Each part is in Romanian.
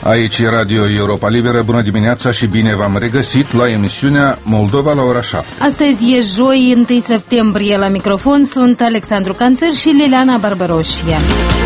Aici e Radio Europa Liberă. Bună dimineața și bine v-am regăsit la emisiunea Moldova la ora 7. Astăzi e joi, 1 septembrie. La microfon sunt Alexandru Canțăr și Liliana Barbaroșia.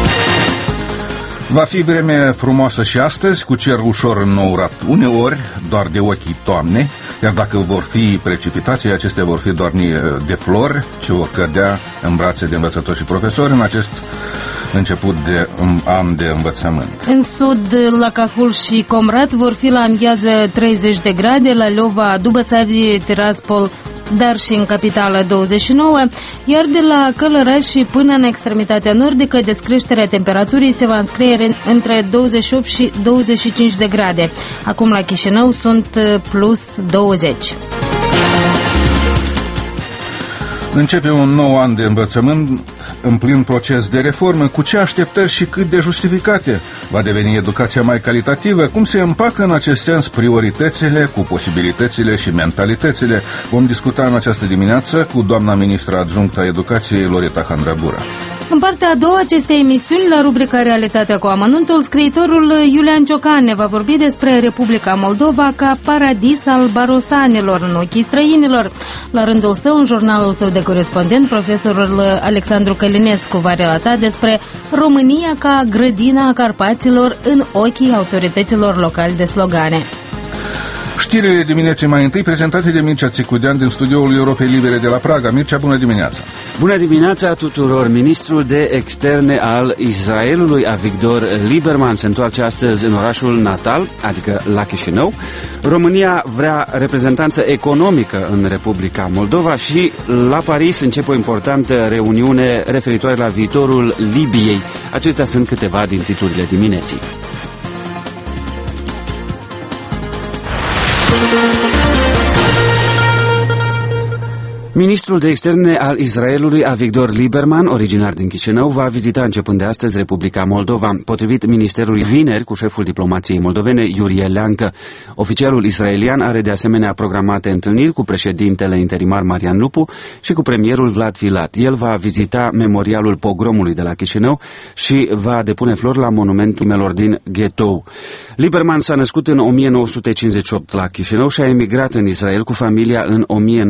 Va fi vreme frumoasă și astăzi, cu cer ușor înnourat uneori, doar de ochii toamne, iar dacă vor fi precipitații, acestea vor fi doar de flori ce vor cădea în brațe de învățători și profesori în acest început de an de învățământ. În sud, la Cahul și Comrat vor fi la amiază 30 de grade, la Leova, Dubăsari, Tiraspol, dar și în capitală 29, iar de la Călăraș și până în extremitatea nordică, descreșterea temperaturii se va înscrie între 28 și 25 de grade. Acum la Chișinău sunt plus 20. Începe un nou an de învățământ în plin proces de reformă. Cu ce așteptări și cât de justificate va deveni educația mai calitativă? Cum se împacă în acest sens prioritățile cu posibilitățile și mentalitățile? Vom discuta în această dimineață cu doamna ministră adjunctă a educației, Loreta Handrabura. În partea a doua acestei emisiuni, la rubrica Realitatea cu amănuntul, scriitorul Iulian Ciocan ne va vorbi despre Republica Moldova ca paradis al barosanilor în ochii străinilor. La rândul său, în jurnalul său de corespondent, profesorul Alexandru Călinescu va relata despre România ca grădina Carpaților în ochii autorităților locali de slogane. Știrile dimineții mai întâi prezentate de Mircea Țicudean din studioul Europei Libere de la Praga. Mircea, bună dimineața! Bună dimineața tuturor! Ministrul de externe al Israelului, Avigdor Lieberman, se întoarce astăzi în orașul natal, adică la Chișinău. România vrea reprezentanță economică în Republica Moldova și la Paris începe o importantă reuniune referitoare la viitorul Libiei. Acestea sunt câteva din titlurile dimineții. Ministrul de externe al Israelului, Avigdor Lieberman, originar din Chișinău, va vizita începând de astăzi Republica Moldova. Potrivit ministerului, vineri, cu șeful diplomației moldovene, Iurie Leancă. Oficialul israelian are de asemenea programate întâlniri cu președintele interimar Marian Lupu și cu premierul Vlad Filat. El va vizita memorialul pogromului de la Chișinău și va depune flori la monumentul melor din Ghetou. Lieberman s-a născut în 1958 la Chișinău și a emigrat în Israel cu familia în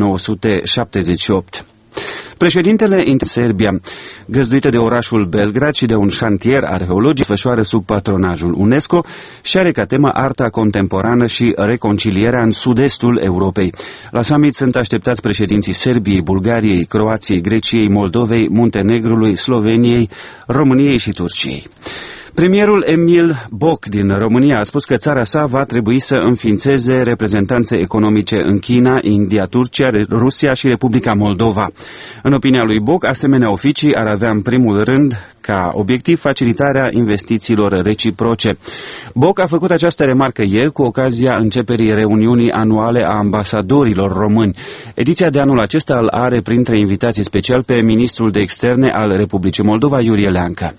1978. Președintele Serbia, găzduită de orașul Belgrad și de un șantier arheologic, fășoară sub patronajul UNESCO și are ca temă arta contemporană și reconcilierea în sud-estul Europei. La summit sunt așteptați președinții Serbiei, Bulgariei, Croației, Greciei, Moldovei, Muntenegrului, Sloveniei, României și Turciei. Premierul Emil Boc din România a spus că țara sa va trebui să înființeze reprezentanțe economice în China, India, Turcia, Rusia și Republica Moldova. În opinia lui Boc, asemenea oficii ar avea în primul rând ca obiectiv facilitarea investițiilor reciproce. Boc a făcut această remarcă ieri cu ocazia începerii reuniunii anuale a ambasadorilor români. Ediția de anul acesta îl are printre invitații special pe ministrul de externe al Republicii Moldova, Iurie Leancă.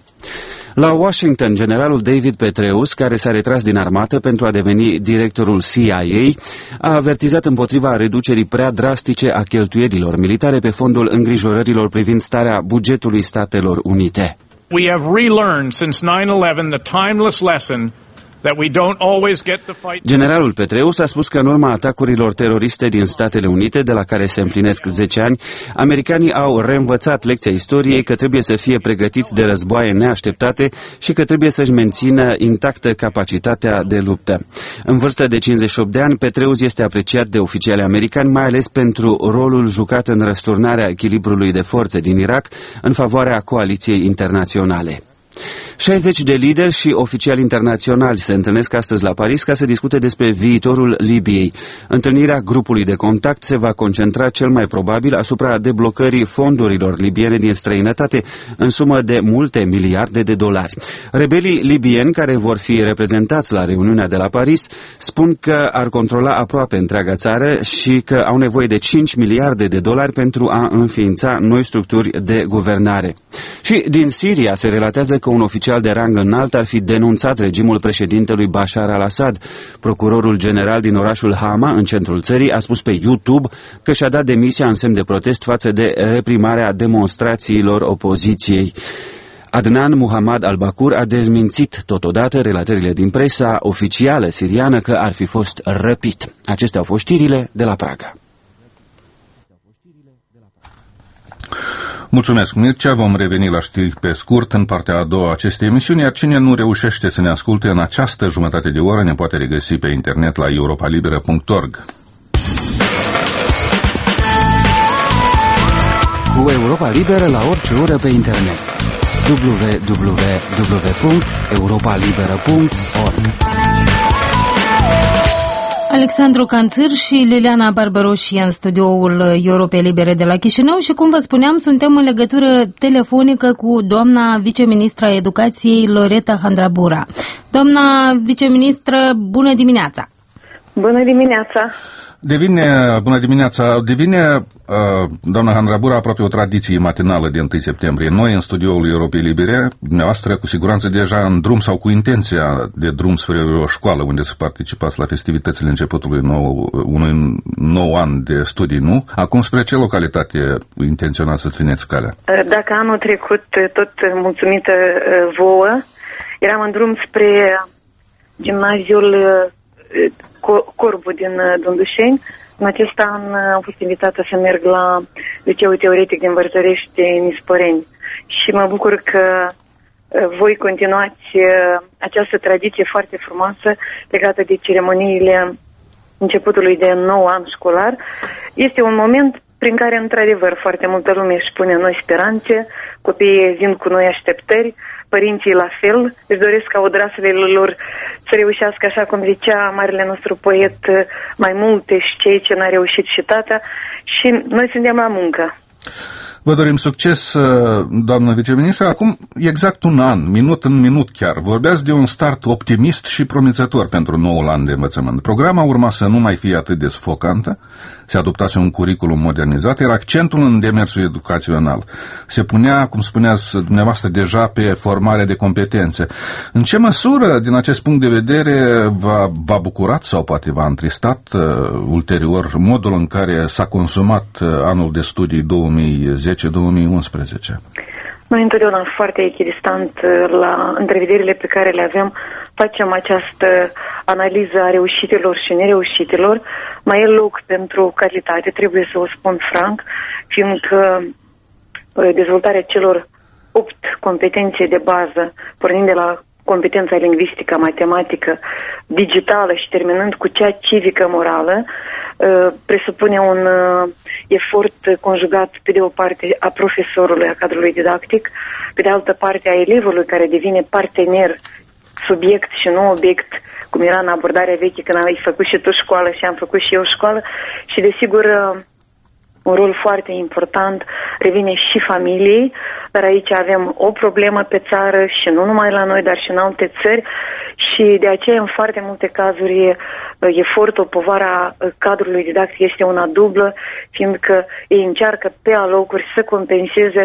La Washington, generalul David Petraeus, care s-a retras din armată pentru a deveni directorul CIA, a avertizat împotriva reducerii prea drastice a cheltuielilor militare pe fondul îngrijorărilor privind starea bugetului Statelor Unite. We have relearned since 9/11 the timeless lesson that we don't always get to fight. Generalul Petraeus a spus că în urma atacurilor teroriste din Statele Unite, de la care se împlinesc 10 ani, americanii au reînvățat lecția istoriei că trebuie să fie pregătiți de războaie neașteptate și că trebuie să-și mențină intactă capacitatea de luptă. În vârstă de 58 de ani, Petraeus este apreciat de oficiali americani, mai ales pentru rolul jucat în răsturnarea echilibrului de forțe din Irak în favoarea coaliției internaționale. 60 de lideri și oficiali internaționali se întâlnesc astăzi la Paris ca să discute despre viitorul Libiei. Întâlnirea grupului de contact se va concentra cel mai probabil asupra deblocării fondurilor libiene din străinătate în sumă de multe miliarde de dolari. Rebelii libieni care vor fi reprezentați la reuniunea de la Paris spun că ar controla aproape întreaga țară și că au nevoie de 5 miliarde de dolari pentru a înființa noi structuri de guvernare. Și din Siria se relatează că un oficial de rang înalt ar fi denunțat regimul președintelui Bashar al-Assad. Procurorul general din orașul Hama, în centrul țării, a spus pe YouTube că și-a dat demisia în semn de protest față de reprimarea demonstrațiilor opoziției. Adnan Muhammad al-Bakur a dezmințit totodată relatările din presa oficială siriană că ar fi fost răpit. Acestea au fost știrile de la Praga. Mulțumesc, Mircea. Vom reveni la știri pe scurt în partea a doua a acestei emisiuni, iar cine nu reușește să ne asculte în această jumătate de oră ne poate regăsi pe internet la europalibera.org. Cu Europa Liberă la orice oră pe internet. www.europalibera.org. Alexandru Canțir și Liliana Barbaroși în studioul Europei Libere de la Chișinău și, cum vă spuneam, suntem în legătură telefonică cu doamna viceministra Educației Loreta Handrabura. Doamna viceministră, bună dimineața! Bună dimineața! Bună dimineața! Devine, doamna Handrabura, aproape o tradiție matinală de 1 septembrie. Noi, în studioul Europei Libere, dumneavoastră, cu siguranță deja în drum sau cu intenția de drum spre o școală unde să participați la festivitățile începutului unui nou an de studii, nu? Acum, spre ce localitate intenționați să țineți calea? Dacă anul trecut, tot mulțumită vouă, eram în drum spre gimnaziul Corbu din Dundușeni. În acest an am fost invitată să merg la Liceul Teoretic din Vărtărești, Nisporeni. Și mă bucur că voi continuați această tradiție foarte frumoasă legată de ceremoniile începutului de nou an școlar. Este un moment prin care, într-adevăr, foarte multă lume își pune noi speranțe, copiii vin cu noi așteptări, părinții la fel, își doresc ca odraslele lor să reușească, așa cum zicea marele nostru poet, mai multe și ceea ce n-a reușit și tata, și noi suntem la muncă. Vă dorim succes, doamnă viceministră. Acum, exact un an, minut în minut chiar, vorbeați de un start optimist și promițător pentru noul an de învățământ. Programa urma să nu mai fie atât de sufocantă, se adoptase un curriculum modernizat, era accentul în demersul educațional. Se punea, cum spuneați dumneavoastră, deja pe formarea de competențe. În ce măsură, din acest punct de vedere, v-a bucurat sau poate v-a întristat ulterior modul în care s-a consumat anul de studii 2010-2011? Noi întotdeauna foarte echidistant la întrevederile pe care le avem, facem această analiză a reușitelor și nereușitelor. Mai e loc pentru calitate, trebuie să o spun franc, fiindcă dezvoltarea celor 8 competențe de bază, pornind de la competența lingvistică, matematică, digitală și terminând cu cea civică-morală, presupune un efort conjugat pe de o parte a profesorului, a cadrului didactic, pe de altă parte a elevului care devine partener, subiect și nu obiect, cum era în abordarea veche când ai făcut și tu școală și am făcut și eu școală, și desigur un rol foarte important revine și familiei, dar aici avem o problemă pe țară și nu numai la noi, dar și în alte țări, și de aceea în foarte multe cazuri efortul, povara cadrului didactic este una dublă, fiindcă ei încearcă pe alocuri să compenseze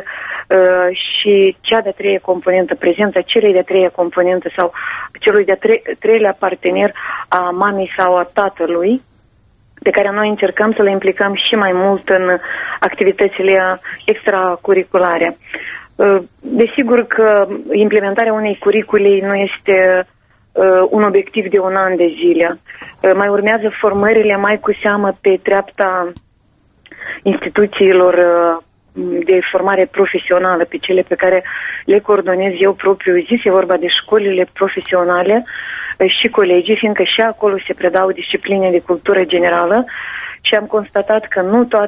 și cea de-a treia componentă, prezența celei de-a treia componentă sau celui de-a treilea partener a mamei sau a tatălui, pe care noi încercăm să le implicăm și mai mult în activitățile extracurriculare. Desigur că implementarea unei curicule nu este un obiectiv de un an de zile. Mai urmează formările mai cu seamă pe treapta instituțiilor de formare profesională, pe cele pe care le coordonez eu propriu zis. E vorba de școlile profesionale și colegii, fiindcă și acolo se predau discipline de cultură generală și am constatat că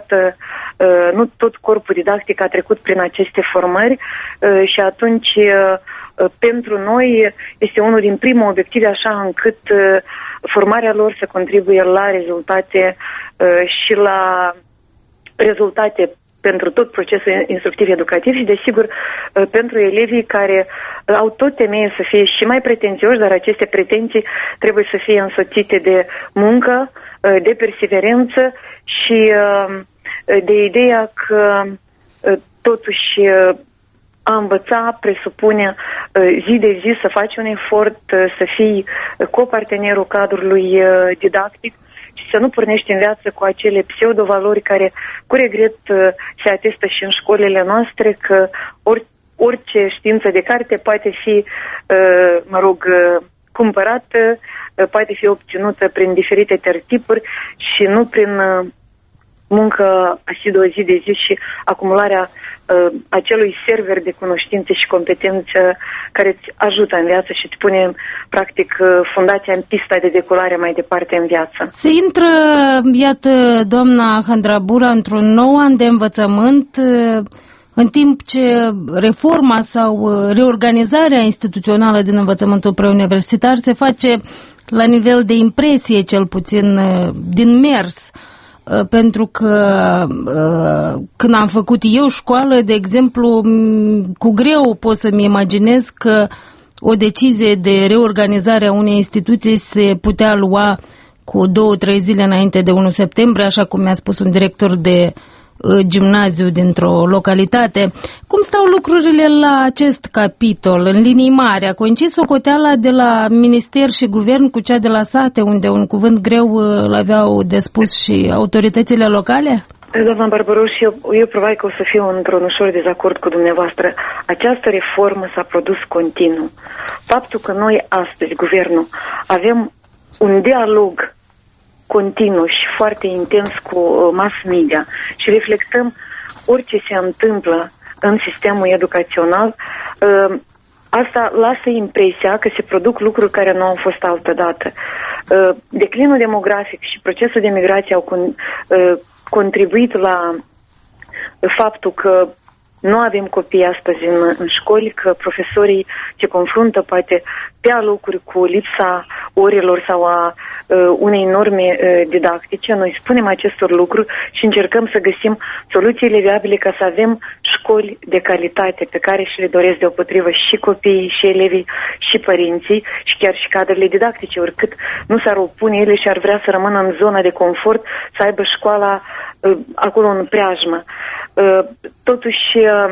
nu tot corpul didactic a trecut prin aceste formări și atunci pentru noi este unul din primul obiective, așa încât formarea lor să contribuie la rezultate și la rezultate pentru tot procesul instructiv-educativ și, desigur, pentru elevii care au tot temeie să fie și mai pretențioși, dar aceste pretenții trebuie să fie însoțite de muncă, de perseverență și de ideea că totuși a învăța presupune zi de zi să faci un efort, să fii copartenerul cadrului didactic și să nu pornești în viață cu acele pseudo-valori care, cu regret, se atestă și în școlile noastre, că orice știință de carte poate fi, cumpărată, poate fi obținută prin diferite tertipuri și nu prin muncă asiduă zi de zi și acumularea acelui server de cunoștințe și competență care îți ajută în viață și îți pune, practic, fundația în pista de decolare mai departe în viață. Se intră, iată, doamna Handrabura, într-un nou an de învățământ, în timp ce reforma sau reorganizarea instituțională din învățământul preuniversitar se face la nivel de impresie, cel puțin din mers. Pentru că când am făcut eu școală, de exemplu, cu greu pot să-mi imaginez că o decizie de reorganizare a unei instituții se putea lua cu 2-3 zile înainte de 1 septembrie, așa cum mi-a spus un director de gimnaziu dintr-o localitate. Cum stau lucrurile la acest capitol, în linii mari? A coincis socoteala de la minister și guvern cu cea de la sate, unde un cuvânt greu îl aveau de spus și autoritățile locale? Doamna Barbaroș, eu probabil că o să fiu într-un ușor dezacord cu dumneavoastră. Această reformă s-a produs continuu. Faptul că noi astăzi, guvernul, avem un dialog continuu și foarte intens cu mass media și reflectăm orice se întâmplă în sistemul educațional, asta lasă impresia că se produc lucruri care nu au fost altădată. Declinul demografic și procesul de migrație au contribuit la faptul că nu avem copii astăzi în școli, că profesorii se confruntă poate pe alocuri cu lipsa orelor sau a unei norme didactice. Noi spunem acestor lucruri și încercăm să găsim soluțiile viabile ca să avem școli de calitate pe care și le doresc deopotrivă și copiii, și elevii, și părinții, și chiar și cadrele didactice, oricât nu s-ar opune ele și ar vrea să rămână în zona de confort, să aibă școala acolo în preajmă. Totuși,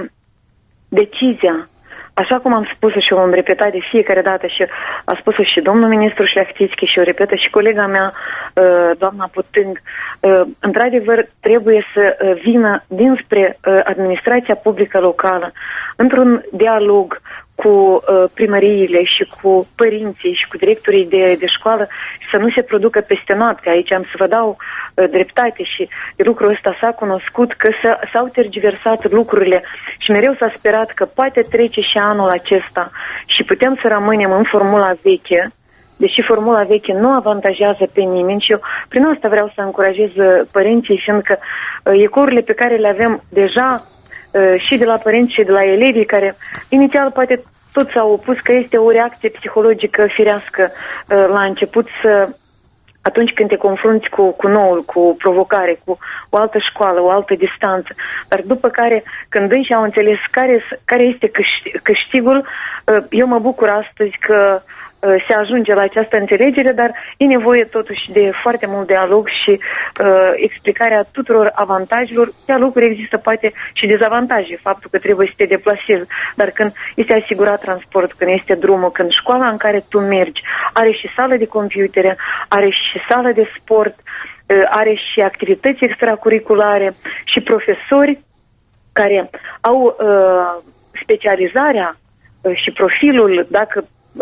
decizia, așa cum am spus-o și o am repetat de fiecare dată și a spus-o și domnul ministru Șleachtițchi și o repetă și colega mea, doamna Putâng, într-adevăr trebuie să vină dinspre administrația publică locală într-un dialog cu primăriile și cu părinții și cu directorii de școală și să nu se producă peste noapte. Aici am să vă dau dreptate și lucrul ăsta s-a cunoscut că s-au tergiversat lucrurile și mereu s-a sperat că poate trece și anul acesta și putem să rămânem în formula veche, deși formula veche nu avantajează pe nimeni și eu prin asta vreau să încurajez părinții, fiindcă ecorurile pe care le avem deja și de la părinți și de la elevii care inițial poate tot s-au opus, că este o reacție psihologică firească la început atunci când te confrunți cu noul, cu provocare, cu o altă școală, o altă distanță. Dar după care, când înși au înțeles care este câștigul, eu mă bucur astăzi că se ajunge la această înțelegere, dar e nevoie totuși de foarte mult dialog și explicarea tuturor avantajelor. Dialoguri există poate și dezavantaje, faptul că trebuie să te deplasezi, dar când este asigurat transport, când este drumul, când școala în care tu mergi are și sală de computere, are și sală de sport, are și activități extracurriculare și profesori care au specializarea și profilul, dacă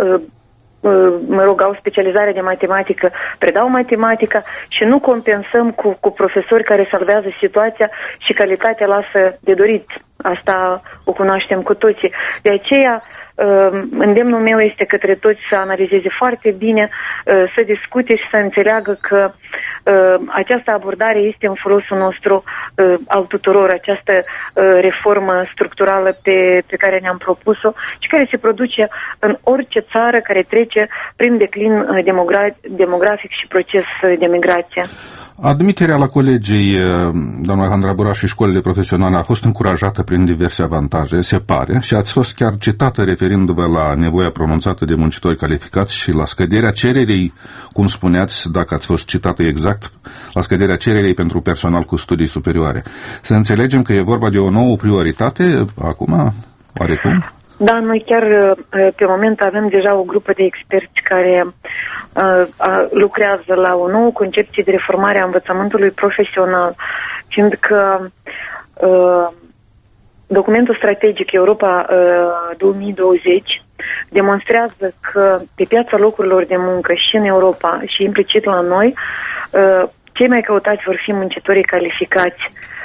au specializare de matematică, predau matematica și nu compensăm cu profesori care salvează situația și calitatea lasă de dorit. Asta o cunoaștem cu toții. De aceea, îndemnul meu este către toți să analizeze foarte bine, să discute și să înțeleagă că această abordare este în folosul nostru al tuturor, această reformă structurală pe care ne-am propus-o și care se produce în orice țară care trece prin declin demografic și proces de migrație. Admiterea la colegii, doamna Handrabura, și școlile profesionale a fost încurajată prin diverse avantaje, se pare, și ați fost chiar citată referindu-vă la nevoia pronunțată de muncitori calificați și la scăderea cererii, cum spuneați, dacă ați fost citată exact, la scăderea cererii pentru personal cu studii superioare. Să înțelegem că e vorba de o nouă prioritate acum, oarecum? Da, noi chiar pe moment avem deja o grupă de experți care lucrează la o nouă concepție de reformare a învățământului profesional, fiindcă documentul strategic Europa 2020 demonstrează că pe piața locurilor de muncă și în Europa și implicit la noi, cei mai căutați vor fi muncitorii calificați.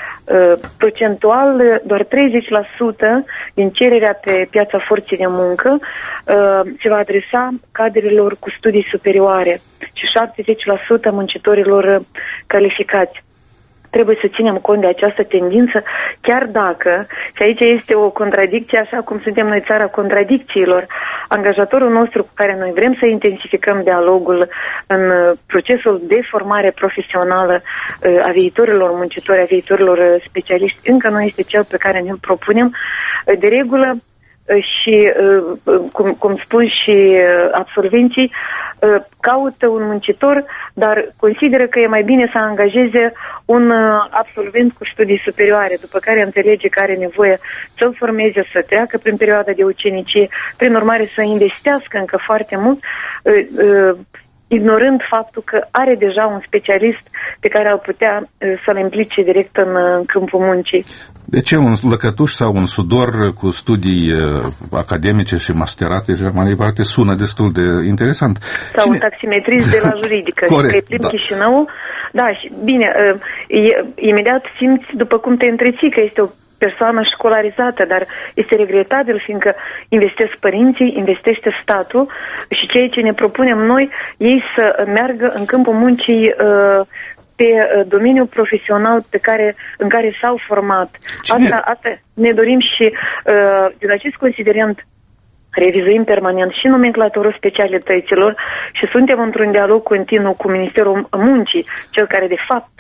Procentual, doar 30% din cererea pe piața forței de muncă se va adresa cadrelor cu studii superioare și 70% muncitorilor calificați. Trebuie să ținem cont de această tendință, chiar dacă, și aici este o contradicție, așa cum suntem noi țara contradicțiilor, angajatorul nostru cu care noi vrem să intensificăm dialogul în procesul de formare profesională a viitorilor muncitori, a viitorilor specialiști, încă nu este cel pe care ne-l propunem. De regulă, și, cum spun și absolvenții, caută un muncitor, dar consideră că e mai bine să angajeze un absolvent cu studii superioare, după care înțelege că are nevoie să-l formeze, să treacă prin perioada de ucenicie, prin urmare să investească încă foarte mult, ignorând faptul că are deja un specialist pe care ar putea să-l implice direct în câmpul muncii. De ce un lăcătuș sau un sudor cu studii academice și masterate și mai departe sună destul de interesant? Sau un taximetrist de la juridică. Corect, da. Chișinău. Da, și bine, imediat simți după cum te întreții că este o persoană școlarizată, dar este regretabil fiindcă investesc părinții, investește statul și ceea ce ne propunem noi, ei să meargă în câmpul muncii pe domeniul profesional în care s-au format. Asta ne dorim și din acest considerent revizuim permanent și nomenclatorul specialităților și suntem într-un dialog continuu cu Ministerul Muncii, cel care de fapt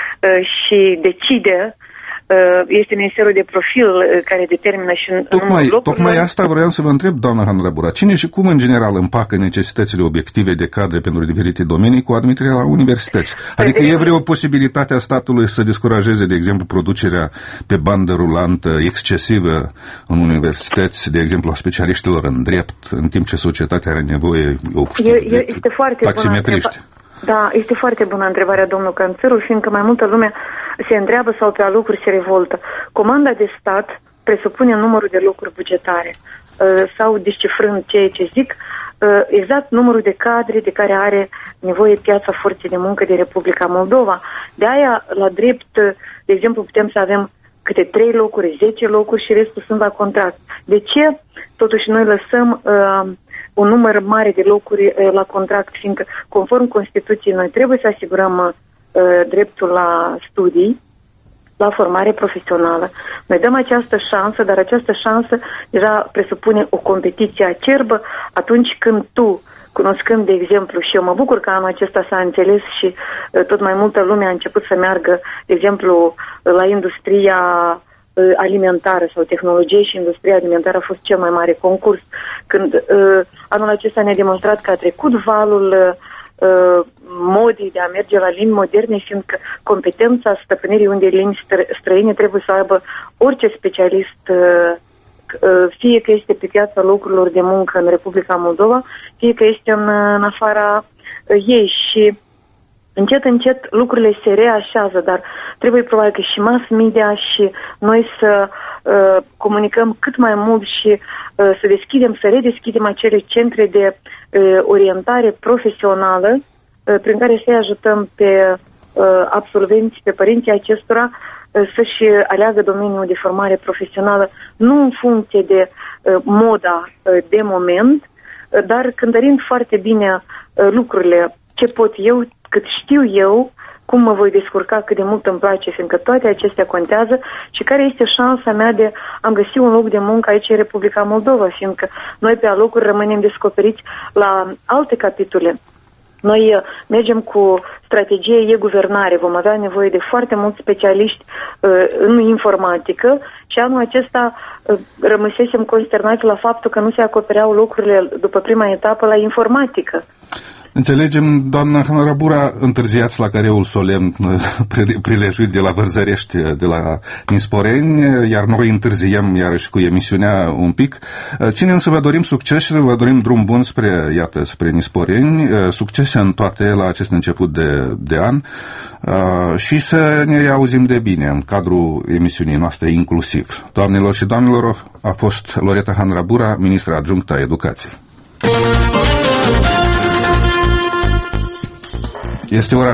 și decide. Este Ministerul de Profil care determină și numărul locurilor. Tocmai asta vreau să vă întreb, doamna Handlăbura. Cine și cum, în general, împacă necesitățile obiective de cadre pentru diferite domenii cu admiterea la universități? Adică e vreo posibilitate a statului să descurajeze, de exemplu, producerea pe bandă rulantă excesivă în universități, de exemplu, a specialiștilor în drept, în timp ce societatea are nevoie, este foarte taximetriști? Da, este foarte bună întrebarea, domnul Canțăru, fiindcă mai multă lume se întreabă sau pe alocuri se revoltă. Comanda de stat presupune numărul de locuri bugetare sau, descifrând ceea ce zic, exact numărul de cadre de care are nevoie piața forței de muncă de Republica Moldova. De aia, la drept, de exemplu, putem să avem câte 3 locuri, 10 locuri și restul sunt la contract. De ce? Totuși noi lăsăm un număr mare de locuri la contract, fiindcă, conform Constituției, noi trebuie să asigurăm dreptul la studii, la formare profesională. Noi dăm această șansă, dar această șansă deja presupune o competiție acerbă atunci când tu, cunoscând, de exemplu, și eu mă bucur că anul acesta s-a înțeles și tot mai multă lume a început să meargă, de exemplu, la industria alimentară sau tehnologie și industria alimentară a fost cel mai mare concurs. Când anul acesta ne-a demonstrat că a trecut valul modii de a merge la limbi moderne, fiindcă competența stăpânirii unei limbi străine trebuie să aibă orice specialist, fie că este pe piața locurilor de muncă în Republica Moldova, fie că este în afara ei. Și încet, încet lucrurile se reașează, dar trebuie probabil că și mass media și noi să comunicăm cât mai mult și să redeschidem acele centre de orientare profesională prin care să-i ajutăm pe absolvenți, pe părinții acestora să-și aleagă domeniul de formare profesională, nu în funcție de moda de moment, dar cântărind foarte bine lucrurile, ce pot eu, cât știu eu, cum mă voi descurca, cât de mult îmi place, fiindcă toate acestea contează și care este șansa mea de a găsi un loc de muncă aici în Republica Moldova, fiindcă noi pe alocuri rămânem descoperiți la alte capitole. Noi mergem cu strategie e-guvernare, vom avea nevoie de foarte mulți specialiști în informatică și anul acesta rămăsesem consternați la faptul că nu se acopereau locurile după prima etapă la informatică. Înțelegem, doamna Hanrabura, întârziați la careul solemn prilejuit de la Vărzărești, de la Nisporeni, iar noi întârziem iarăși cu emisiunea un pic. Ținem să vă dorim succes și să vă dorim drum bun spre Nisporeni, succes în toate la acest început de an și să ne reauzim de bine în cadrul emisiunii noastre inclusiv. Doamnelor și domnilor, a fost Loreta Hanrabura, ministra adjunctă a Educației. Este ora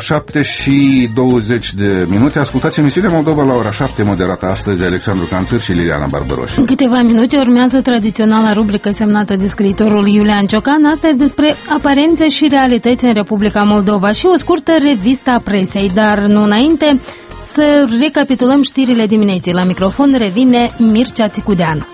7:20. Ascultați emisiunea Moldova la ora 7, moderată astăzi de Alexandru Canțăr și Liliana Barbaroș. În câteva minute urmează tradiționala rubrică semnată de scriitorul Iulian Ciocan, astăzi despre aparențe și realități în Republica Moldova și o scurtă revistă a presei, dar nu înainte să recapitulăm știrile dimineții. La microfon revine Mircea Țicudeanu.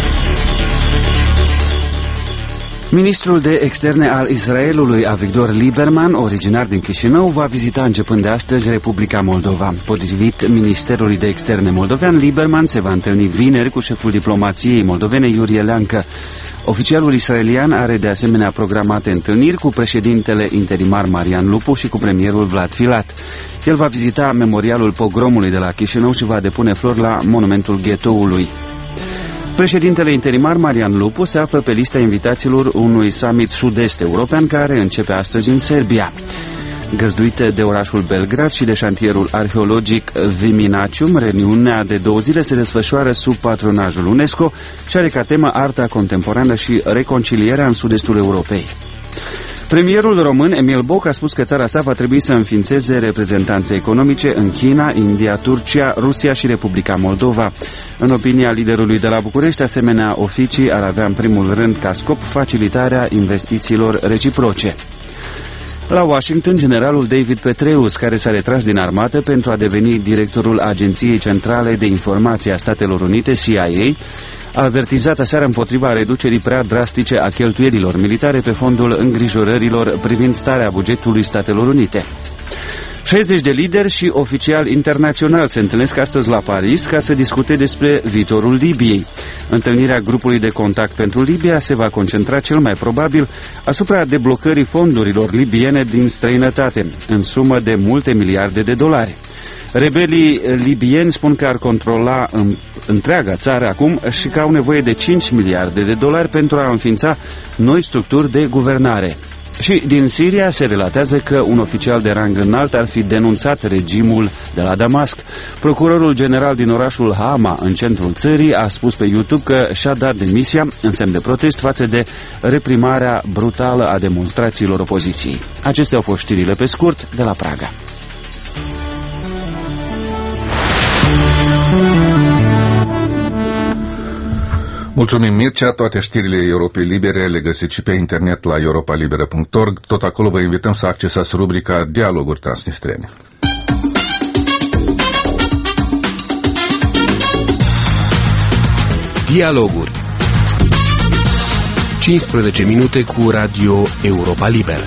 Ministrul de Externe al Israelului, Avigdor Lieberman, originar din Chișinău, va vizita începând de astăzi Republica Moldova. Potrivit Ministerului de Externe moldovean, Lieberman se va întâlni vineri cu șeful diplomației moldovene, Iurie Leancă. Oficialul israelian are de asemenea programate întâlniri cu președintele interimar Marian Lupu și cu premierul Vlad Filat. El va vizita memorialul pogromului de la Chișinău și va depune flori la monumentul ghetoului. Președintele interimar Marian Lupu se află pe lista invitațiilor unui summit sud-est european care începe astăzi în Serbia. Găzduită de orașul Belgrad și de șantierul arheologic Viminacium, reuniunea de 2 zile se desfășoară sub patronajul UNESCO și are ca temă arta contemporană și reconcilierea în sud-estul Europei. Premierul român Emil Boc a spus că țara sa va trebui să înființeze reprezentanțe economice în China, India, Turcia, Rusia și Republica Moldova. În opinia liderului de la București, asemenea oficii ar avea în primul rând ca scop facilitarea investițiilor reciproce. La Washington, generalul David Petraeus, care s-a retras din armată pentru a deveni directorul Agenției Centrale de Informație a Statelor Unite, CIA, a avertizat aseară împotriva reducerii prea drastice a cheltuielilor militare pe fondul îngrijorărilor privind starea bugetului Statelor Unite. 60 de lideri și oficiali internaționali se întâlnesc astăzi la Paris ca să discute despre viitorul Libiei. Întâlnirea grupului de contact pentru Libia se va concentra cel mai probabil asupra deblocării fondurilor libiene din străinătate, în sumă de multe miliarde de dolari. Rebelii libieni spun că ar controla întreaga țară acum și că au nevoie de 5 miliarde de dolari pentru a înființa noi structuri de guvernare. Și din Siria se relatează că un oficial de rang înalt ar fi denunțat regimul de la Damasc. Procurorul general din orașul Hama, în centrul țării, a spus pe YouTube că și-a dat demisia în semn de protest față de reprimarea brutală a demonstrațiilor opoziției. Acestea au fost știrile pe scurt de la Praga. Mulțumim, Mircea. Toate știrile Europei Libere le găsiți și pe internet la europalibera.org. Tot acolo vă invităm să accesați rubrica Dialoguri Transnistrene. Dialoguri. 15 minute cu Radio Europa Liberă.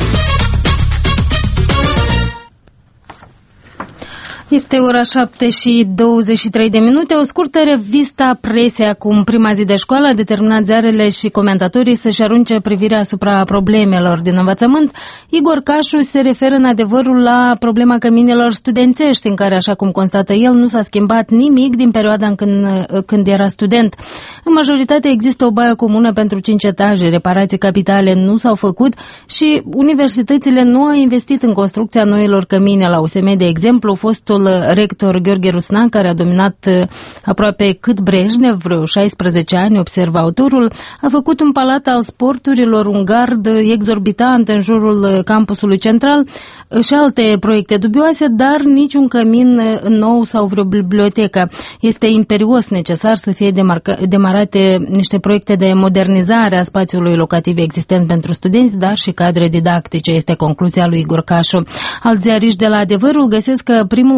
Este ora 7:23. O scurtă revistă a presei acum. Prima zi de școală a determinat ziarele și comentatorii să-și arunce privirea asupra problemelor din învățământ. Igor Cașu se referă în adevărul la problema căminelor studențești, în care, așa cum constată el, nu s-a schimbat nimic din perioada când era student. În majoritate există o baie comună pentru 5 etaje, reparații capitale nu s-au făcut și universitățile nu au investit în construcția noilor cămine. La USM, de exemplu, fostul rector Gheorghe Rusnan, care a dominat aproape cât Brejnev, vreo 16 ani, observă autorul, a făcut un palat al sporturilor, un gard exorbitant în jurul campusului central și alte proiecte dubioase, dar niciun cămin nou sau vreo bibliotecă. Este imperios necesar să fie demarate niște proiecte de modernizare a spațiului locativ existent pentru studenți, dar și cadre didactice, este concluzia lui Igor Cașu. Alți ziariști de la Adevărul găsesc că primul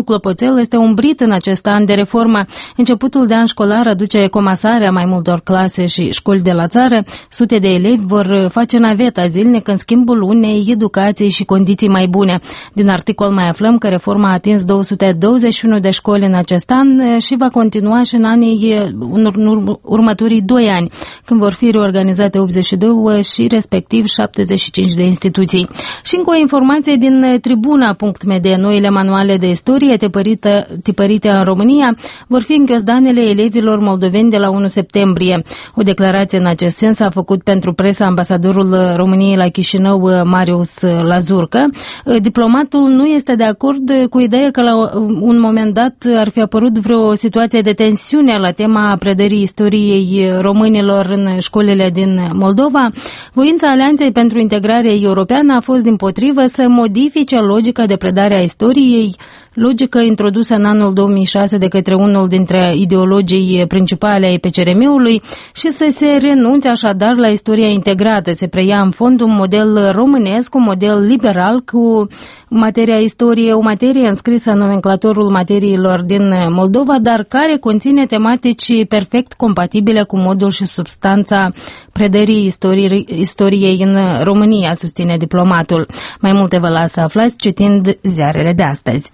clopoțel este umbrit în acest an de reformă. Începutul de an școlar aduce comasarea mai multor clase și școli de la țară. Sute de elevi vor face naveta zilnic în schimbul unei educații și condiții mai bune. Din articol mai aflăm că reforma a atins 221 de școli în acest an și va continua și în următorii 2 ani, când vor fi reorganizate 82 și respectiv 75 de instituții. Și încă o informație din Tribuna.md. Noile manuale de istorie tipărite în România vor fi în ghiozdanele elevilor moldoveni de la 1 septembrie. O declarație în acest sens a făcut pentru presă ambasadorul României la Chișinău, Marius Lazurcă. Diplomatul nu este de acord cu ideea că la un moment dat ar fi apărut vreo situație de tensiune la tema predării istoriei românilor în școlile din Moldova. Voința Alianței pentru Integrare Europeană a fost dimpotrivă să modifice logica de predare a istoriei, logică introdusă în anul 2006 de către unul dintre ideologii principale ai PCRM-ului și să se renunțe așadar la istoria integrată. Se preia în fond un model românesc, un model liberal cu materia istorie, o materie înscrisă în nomenclatorul materiilor din Moldova, dar care conține tematici perfect compatibile cu modul și substanța predării istoriei în România, susține diplomatul. Mai multe vă las să aflați citind ziarele de astăzi.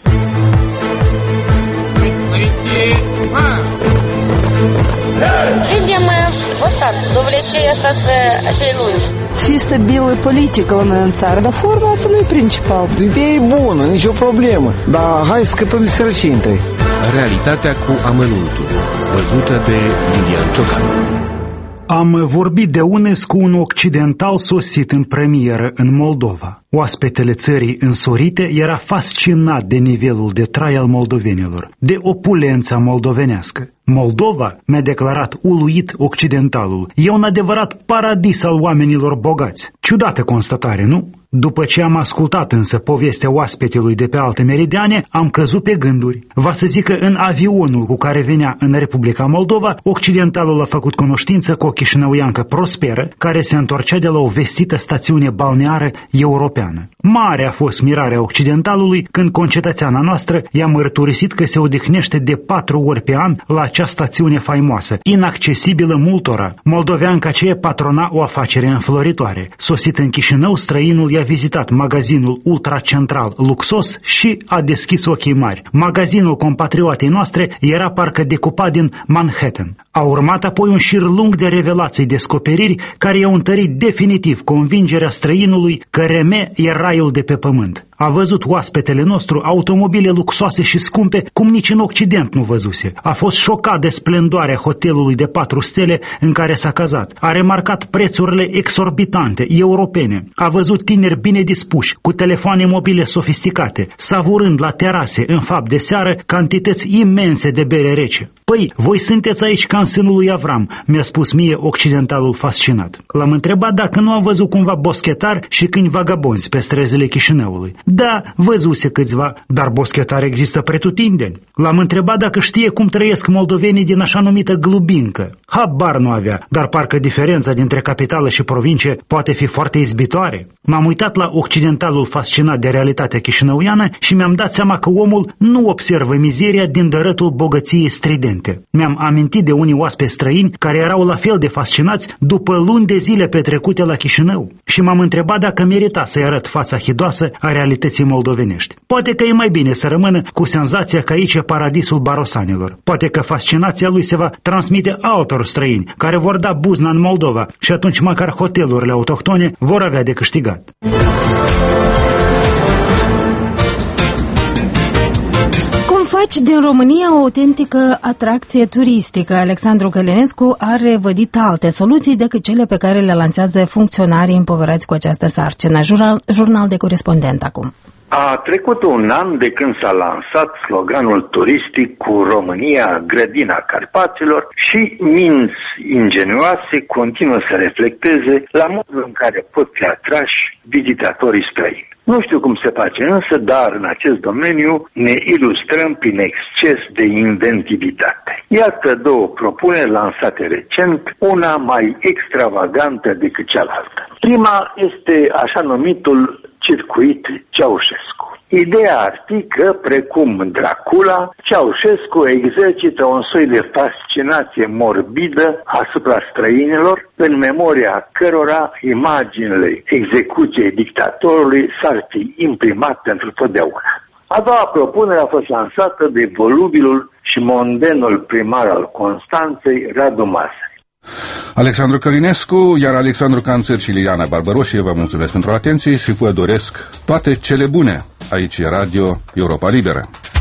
Видим ăsta, довлечение asta acei lungi. Să fie stabilă politică la noi în țară, dar forma asta nu e principal. Ideea e bună, nicio problemă, dar hai să scăpăm de sărăcie întâi. Realitatea cu amănuntul, văzută de Lilian Ciocan. Am vorbit de unes cu un occidental sosit în premieră în Moldova. Oaspetele țării însorite era fascinat de nivelul de trai al moldovenilor, de opulența moldovenească. Moldova, mi-a declarat uluit occidentalul, e un adevărat paradis al oamenilor bogați. Ciudată constatare, nu? După ce am ascultat însă povestea oaspetelui de pe alte meridiane, am căzut pe gânduri. Va să zic că în avionul cu care venea în Republica Moldova, occidentalul a făcut cunoștință cu o chișinăuiancă prosperă, care se întorcea de la o vestită stațiune balneară europeană. Mare a fost mirarea occidentalului când concetățeana noastră i-a mărturisit că se odihnește de 4 ori pe an la acea stațiune faimoasă, inaccesibilă multora. Moldoveanca aceea patrona o afacere înfloritoare. Sosit în Chișinău, străinul i-a vizitat magazinul ultracentral luxos și a deschis ochii mari. Magazinul compatriotei noastre era parcă decupat din Manhattan. A urmat apoi un șir lung de revelații, descoperiri care i-au întărit definitiv convingerea străinului că Reme e raiul de pe pământ. A văzut oaspetele nostru automobile luxoase și scumpe cum nici în Occident nu văzuse. A fost șocat de splendoarea hotelului de 4 stele în care s-a cazat. A remarcat prețurile exorbitante, europene. A văzut tineri bine dispuși, cu telefoane mobile sofisticate, savurând la terase, în fapt de seară, cantități imense de bere rece. Păi, voi sunteți aici ca în sânul lui Avram, mi-a spus mie occidentalul fascinat. L-am întrebat dacă nu am văzut cumva boschetari și câini vagabonzi pe străzile Chișinăului. Da, văzuse câțiva, dar boschetari există pretutindeni. L-am întrebat dacă știe cum trăiesc moldovenii din așa numită glubincă. Habar nu avea, dar parcă diferența dintre capitală și provincie poate fi foarte izbitoare. M-am uitat la occidentalul fascinat de realitatea chișinăuiană și mi-am dat seama că omul nu observă mizeria din dărătul bogăției stridente. Mi-am amintit de unii oaspeți străini care erau la fel de fascinați după luni de zile petrecute la Chișinău și m-am întrebat dacă merita să-i arăt fața hidoasă a realității moldovenești. Poate că e mai bine să rămână cu senzația că aici e paradisul barosanilor. Poate că fascinația lui se va transmite altor străini care vor da buzna în Moldova și atunci măcar hotelurile autohtone vor avea de câștigat. Faci din România o autentică atracție turistică. Alexandru Călinescu are vădit alte soluții decât cele pe care le lansează funcționarii împovărați cu această sarcină. Jurnal de corespondent acum. A trecut un an de când s-a lansat sloganul turistic cu România, grădina Carpaților și minți ingenioase continuă să reflecteze la modul în care pot fi atrași vizitatorii străini. Nu știu cum se face însă, dar în acest domeniu ne ilustrăm prin exces de inventivitate. Iată 2 propuneri lansate recent, una mai extravagantă decât cealaltă. Prima este așa numitul circuit Ceaușescu. Ideea ar fi că, precum Dracula, Ceaușescu exercită un soi de fascinație morbidă asupra străinilor, în memoria cărora imaginile execuției dictatorului s-ar fi imprimat pentru totdeauna. A doua propunere a fost lansată de volubilul și mondenul primar al Constanței, Radu Masări. Alexandru Călinescu, iar Alexandru Canțăr și Liliana Barbaroșie vă mulțumesc pentru atenție și vă doresc toate cele bune. Aici e Radio Europa Liberă.